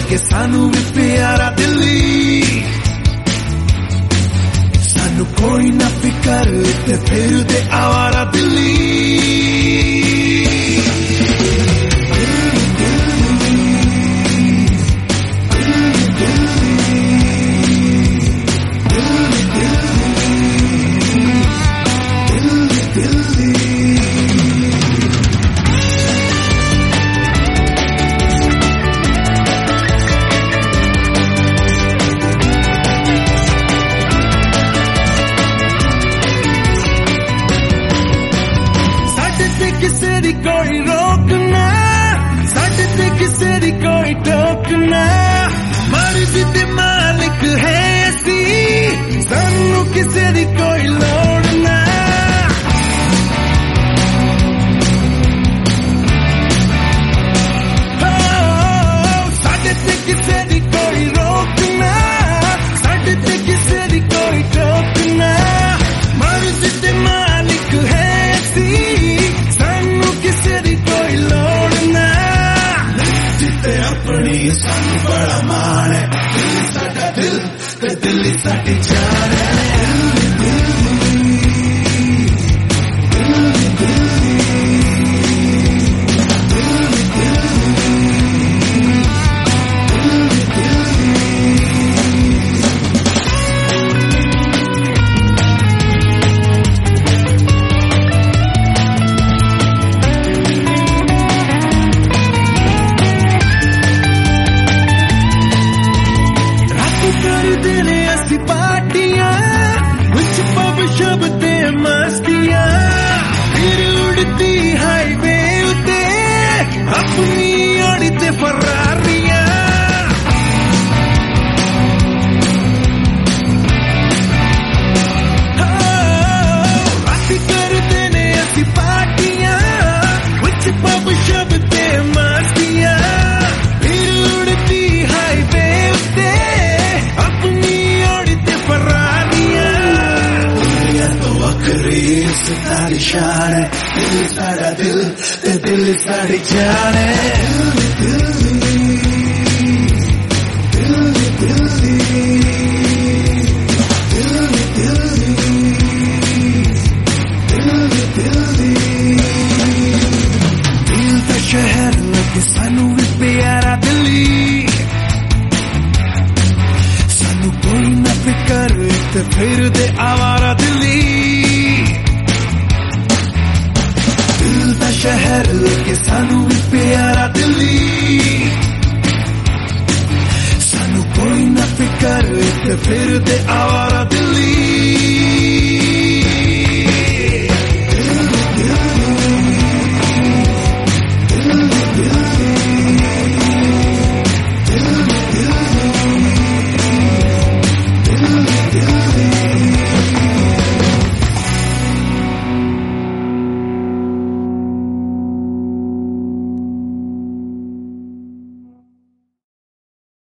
लगे सानू भी प्यारा दिल्ली, सानू कोई ना फिकर ते फिर दे आवारा दिल्ली। किसे दी कोई रोकना, साडे ते किसे दी कोई टोकना, मर्जी दे मालिक है असी, सानू किसे दी कोई लोड़ ना। साडे ते किसे दी कोई रोकना, साडे ते किसे दी कोई टोकना, मर्जी दे मालिक है असी, अपनी सानू बड़ा मान है, दिल्ली साडा दिल ते दिल्ली साडी जान है। पार्टियां कुछ पब शब्द मस्तियां, फिर उड़ती हाईवे उते अपनी ओड़ी ते फरारियां। राती करदे ने असी पार्टियां कुछ पब शब्द मस्तियां, फिर उड़ती हाईवे उते सारी शान है, दिल्ली साडा दिल ते दिल्ली साडी जान है। दिल दा शहर लगे सानू भी प्यारा दिल्ली, सानू कोई ना फिकर ते फिर दे आवारा दिल्ली। शहर के सानू भी